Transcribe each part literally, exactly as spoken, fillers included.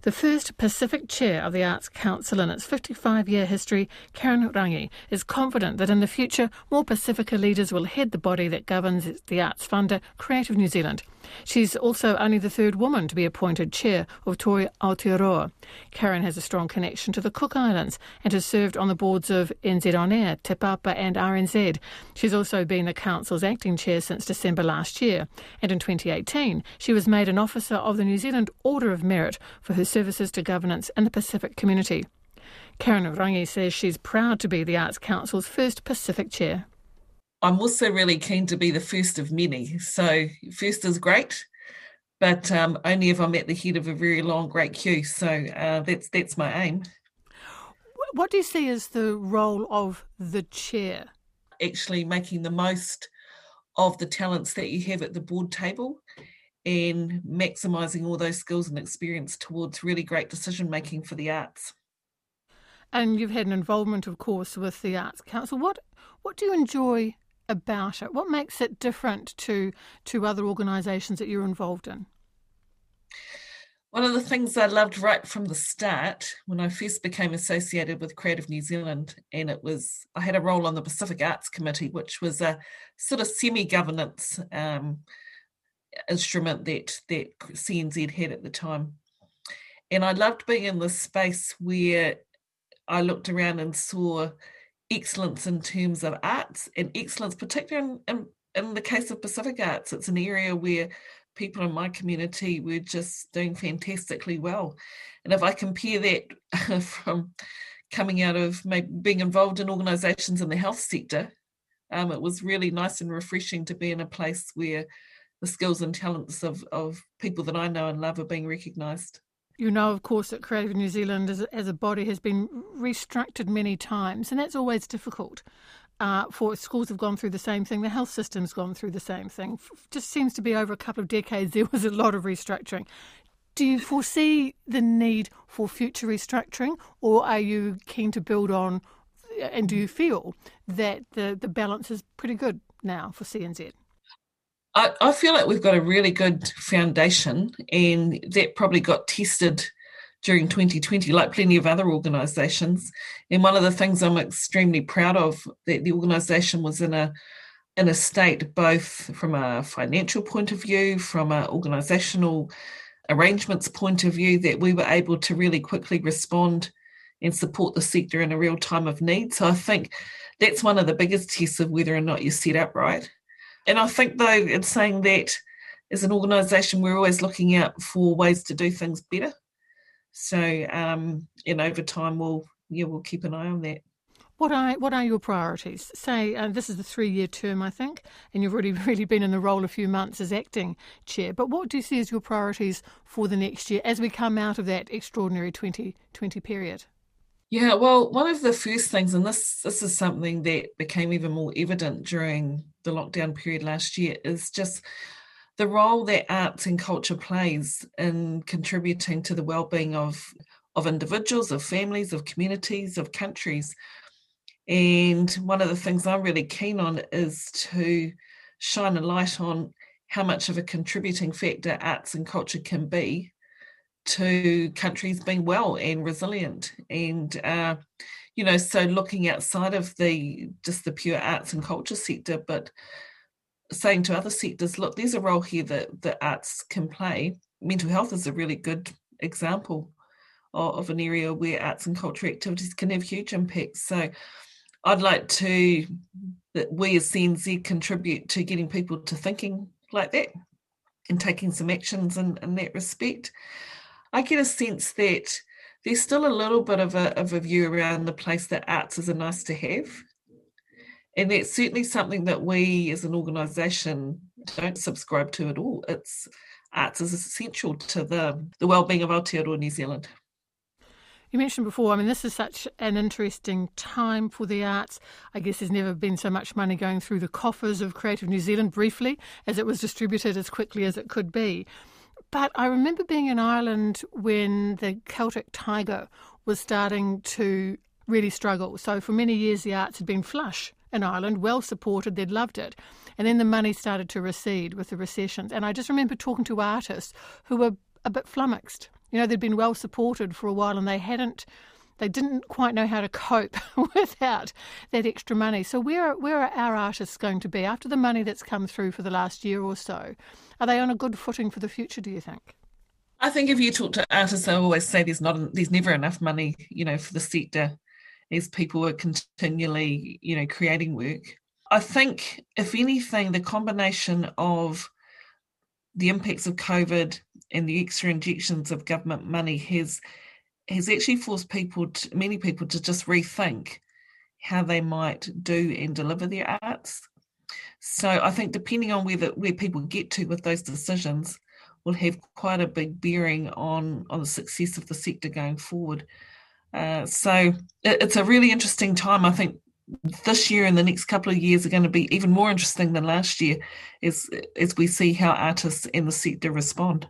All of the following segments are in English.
The first Pacific chair of the Arts Council in its fifty-five-year history, Karen Rangi, is confident that in the future more Pacifica leaders will head the body that governs the arts funder, Creative New Zealand. She's also only the third woman to be appointed chair of Toi Aotearoa. Karen has a strong connection to the Cook Islands and has served on the boards of N Z On Air, Te Papa and R N Z. She's also been the council's acting chair since December last year, and in twenty eighteen she was made an officer of the New Zealand Order of Merit for her services to governance in the Pacific community. Karen Rangi says she's proud to be the Arts Council's first Pacific chair. I'm also really keen to be the first of many. So first is great, but um, only if I'm at the head of a very long, great queue. So uh, that's that's my aim. What do you see as the role of the chair? Actually making the most of the talents that you have at the board table and maximising all those skills and experience towards really great decision-making for the arts. And you've had an involvement, of course, with the Arts Council. What what do you enjoy about it? What makes it different to, to other organisations that you're involved in? One of the things I loved right from the start, when I first became associated with Creative New Zealand, and it was, I had a role on the Pacific Arts Committee, which was a sort of semi-governance um, instrument that, that C N Z had at the time. And I loved being in this space where I looked around and saw excellence in terms of arts, and excellence, particularly in, in, in the case of Pacific Arts. It's an area where people in my community were just doing fantastically well. And if I compare that from coming out of maybe being involved in organisations in the health sector, um, it was really nice and refreshing to be in a place where the skills and talents of, of people that I know and love are being recognised. You know, of course, that Creative New Zealand as a, as a body has been restructured many times, and that's always difficult. Uh, for schools have gone through the same thing, the health system's gone through the same thing. Just seems to be over a couple of decades there was a lot of restructuring. Do you foresee the need for future restructuring, or are you keen to build on, and do you feel that the, the balance is pretty good now for C N Z? I, I feel like we've got a really good foundation, and that probably got tested during twenty twenty, like plenty of other organisations. And one of the things I'm extremely proud of, that the organisation was in a in a state, both from a financial point of view, from an organisational arrangements point of view, that we were able to really quickly respond and support the sector in a real time of need. So I think that's one of the biggest tests of whether or not you're set up right. And I think, though, it's saying that as an organisation, we're always looking out for ways to do things better. So, um, and over time, we'll yeah we'll keep an eye on that. What are what are your priorities? Say, uh, this is the three-year term, I think, and you've already really been in the role a few months as acting chair. But what do you see as your priorities for the next year as we come out of that extraordinary twenty twenty period? Yeah, well, one of the first things, and this this is something that became even more evident during the lockdown period last year, is just the role that arts and culture plays in contributing to the well-being of, of individuals, of families, of communities, of countries. And one of the things I'm really keen on is to shine a light on how much of a contributing factor arts and culture can be to countries being well and resilient. And, uh, you know, so looking outside of the just the pure arts and culture sector, but saying to other sectors, look, there's a role here that the arts can play. Mental health is a really good example of, of an area where arts and culture activities can have huge impacts. So I'd like to, that we as C N Z contribute to getting people to thinking like that and taking some actions in, in that respect. I get a sense that there's still a little bit of a, of a view around the place that arts is a nice to have. And that's certainly something that we as an organisation don't subscribe to at all. It's arts is essential to the, the well-being of Aotearoa New Zealand. You mentioned before, I mean, this is such an interesting time for the arts. I guess there's never been so much money going through the coffers of Creative New Zealand briefly, as it was distributed as quickly as it could be. But I remember being in Ireland when the Celtic Tiger was starting to really struggle. So for many years, the arts had been flush in Ireland, well supported, they'd loved it. And then the money started to recede with the recessions. And I just remember talking to artists who were a bit flummoxed. You know, they'd been well supported for a while and they hadn't, they didn't quite know how to cope without that extra money. So where, where are our artists going to be after the money that's come through for the last year or so? Are they on a good footing for the future, do you think? I think if you talk to artists, they always say there's not, there's never enough money, you know, for the sector as people are continually, you know, creating work. I think, if anything, the combination of the impacts of COVID and the extra injections of government money has has actually forced people, to, many people, to just rethink how they might do and deliver their arts. So I think depending on where the, where people get to with those decisions will have quite a big bearing on, on the success of the sector going forward. Uh, so it, it's a really interesting time. I think this year and the next couple of years are going to be even more interesting than last year as, as we see how artists in the sector respond.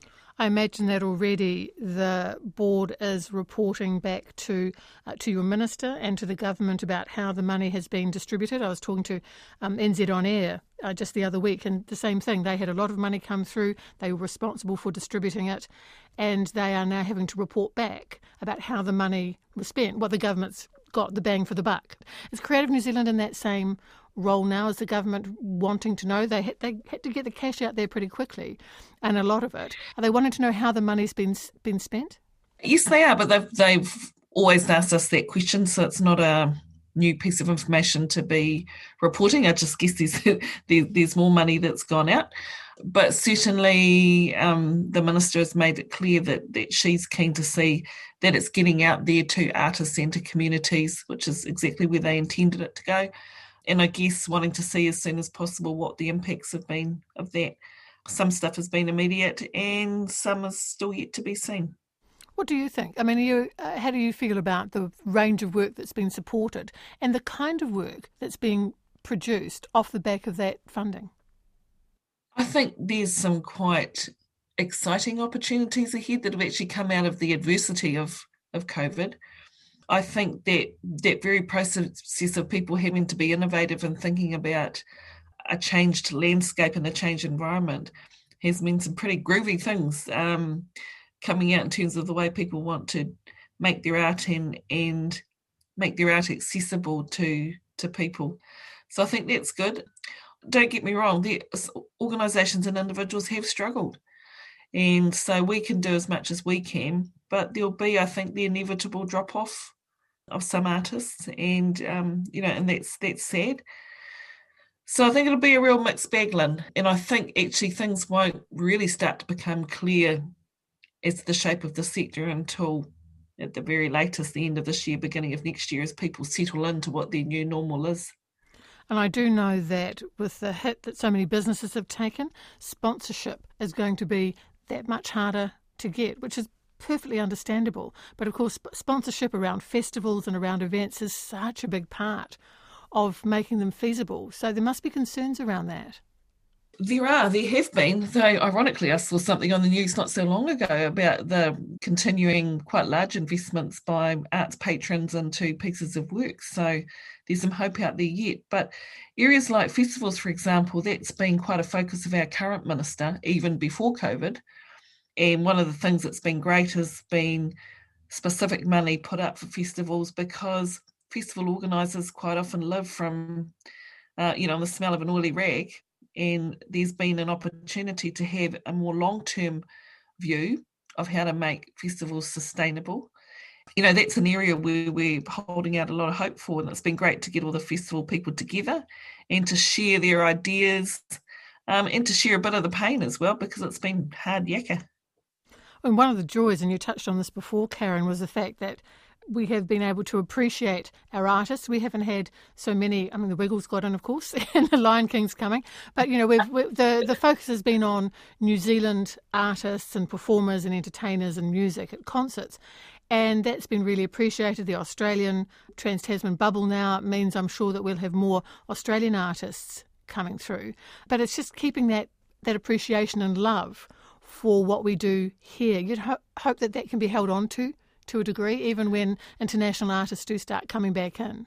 I imagine that already the board is reporting back to uh, to your minister and to the government about how the money has been distributed. I was talking to um, N Z On Air uh, just the other week, and the same thing. They had a lot of money come through. They were responsible for distributing it, and they are now having to report back about how the money was spent, what the government's got the bang for the buck. Is Creative New Zealand in that same role now as the government wanting to know? They had, they had to get the cash out there pretty quickly, and a lot of it. Are they wanting to know how the money's been been spent? Yes, they are, but they've, they've always asked us that question, so it's not a new piece of information to be reporting. I just guess there's, there, there's more money that's gone out. But certainly um, the minister has made it clear that, that she's keen to see that it's getting out there to artist-centre communities, which is exactly where they intended it to go. And I guess wanting to see as soon as possible what the impacts have been of that. Some stuff has been immediate and some is still yet to be seen. What do you think? I mean, you, uh, how do you feel about the range of work that's been supported and the kind of work that's being produced off the back of that funding? I think there's some quite exciting opportunities ahead that have actually come out of the adversity of, of COVID. I think that that very process of people having to be innovative and thinking about a changed landscape and a changed environment has meant some pretty groovy things um, coming out in terms of the way people want to make their art and, and make their art accessible to, to people. So I think that's good. Don't get me wrong, the organisations and individuals have struggled. And so we can do as much as we can, but there'll be, I think, the inevitable drop-off of some artists, and um, you know, and that's that's sad. So I think it'll be a real mixed bag, Lynn. And I think actually things won't really start to become clear as to the shape of the sector until at the very latest, the end of this year, beginning of next year, as people settle into what their new normal is. And I do know that with the hit that so many businesses have taken, sponsorship is going to be that much harder to get, which is perfectly understandable. But of course, sponsorship around festivals and around events is such a big part of making them feasible. So there must be concerns around that. There are, there have been, though ironically I saw something on the news not so long ago about the continuing quite large investments by arts patrons into pieces of work. So there's some hope out there yet. But areas like festivals, for example, that's been quite a focus of our current minister, even before COVID. And one of the things that's been great has been specific money put up for festivals, because festival organisers quite often live from, uh, you know, the smell of an oily rag. And there's been an opportunity to have a more long-term view of how to make festivals sustainable. You know, that's an area where we're holding out a lot of hope for, and it's been great to get all the festival people together and to share their ideas um, and to share a bit of the pain as well, because it's been hard yakka. And one of the joys, and you touched on this before, Karen, was the fact that we have been able to appreciate our artists. We haven't had so many. I mean, the Wiggles got in, of course, and the Lion King's coming. But you know, we've, we, the the focus has been on New Zealand artists and performers and entertainers and music at concerts, and that's been really appreciated. The Australian Trans-Tasman bubble now means I'm sure that we'll have more Australian artists coming through. But it's just keeping that that appreciation and love for what we do here. You'd ho- hope that that can be held on to. to a degree, even when international artists do start coming back in.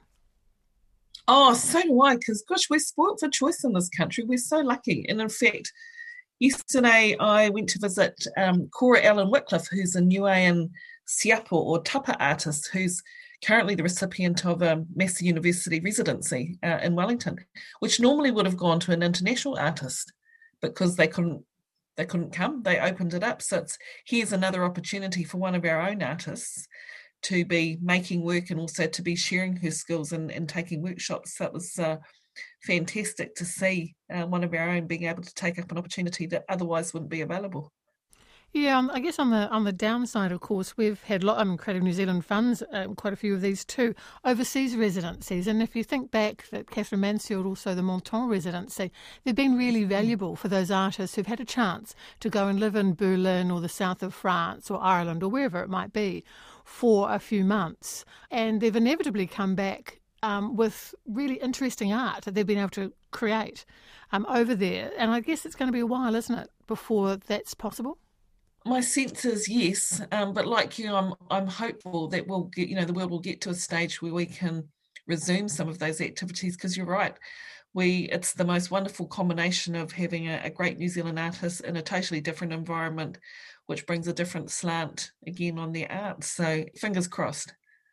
Oh, so do I, because gosh, we're spoilt for choice in this country. We're so lucky. And in fact, Yesterday, I went to visit um, Cora Ellen Wycliffe, who's a Niuean siapo or tapa artist who's currently the recipient of a Massey University residency uh, in Wellington, which normally would have gone to an international artist because they couldn't they couldn't come. They opened it up. So it's here's another opportunity for one of our own artists to be making work and also to be sharing her skills and, and taking workshops. So it was uh, fantastic to see uh, one of our own being able to take up an opportunity that otherwise wouldn't be available. Yeah, um, I guess on the on the downside, of course, we've had lot, um, Creative New Zealand funds, um, quite a few of these too, overseas residencies. And if you think back that Catherine Mansfield, also the Menton residency, they've been really valuable for those artists who've had a chance to go and live in Berlin or the south of France or Ireland or wherever it might be for a few months. And they've inevitably come back um, with really interesting art that they've been able to create um, over there. And I guess it's going to be a while, isn't it, before that's possible? My sense is yes, um, but like you, I'm I'm hopeful that we'll get, you know, the world will get to a stage where we can resume some of those activities. Because you're right, we it's the most wonderful combination of having a, a great New Zealand artist in a totally different environment, which brings a different slant again on their art. So fingers crossed.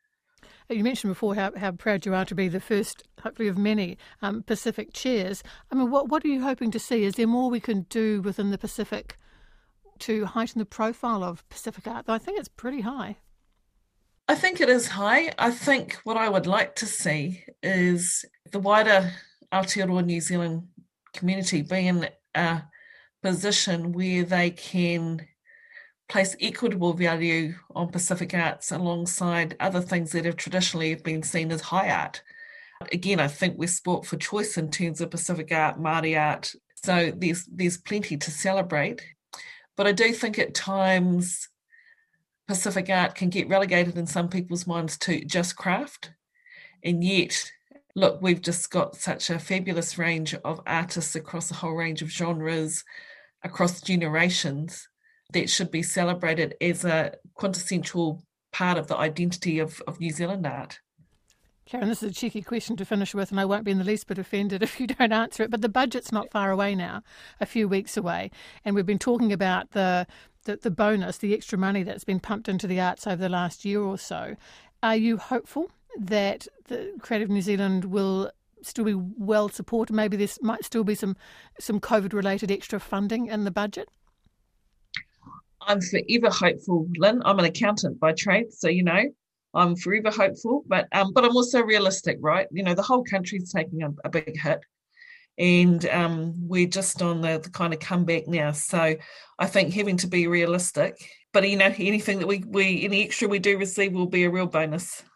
You mentioned before how, how proud you are to be the first, hopefully of many, um, Pacific chairs. I mean, what what are you hoping to see? Is there more we can do within the Pacific to heighten the profile of Pacific art? Though I think it's pretty high. I think it is high. I think what I would like to see is the wider Aotearoa New Zealand community be in a position where they can place equitable value on Pacific arts alongside other things that have traditionally been seen as high art. Again, I think we're sport for choice in terms of Pacific art, Māori art. So there's there's plenty to celebrate. But I do think at times Pacific art can get relegated in some people's minds to just craft. And yet, look, we've just got such a fabulous range of artists across a whole range of genres, across generations, that should be celebrated as a quintessential part of the identity of, of New Zealand art. Karen, this is a cheeky question to finish with, and I won't be in the least bit offended if you don't answer it, but the budget's not far away now, a few weeks away, and we've been talking about the, the, the bonus, the extra money that's been pumped into the arts over the last year or so. Are you hopeful that the Creative New Zealand will still be well supported? Maybe there might still be some, some COVID-related extra funding in the budget? I'm forever hopeful, Lynn. I'm an accountant by trade, so, you know, I'm forever hopeful, but um, but I'm also realistic, right? You know, the whole country's taking a, a big hit, and um, we're just on the, the kind of comeback now. So I think having to be realistic, but, you know, anything that we, we any extra we do receive will be a real bonus.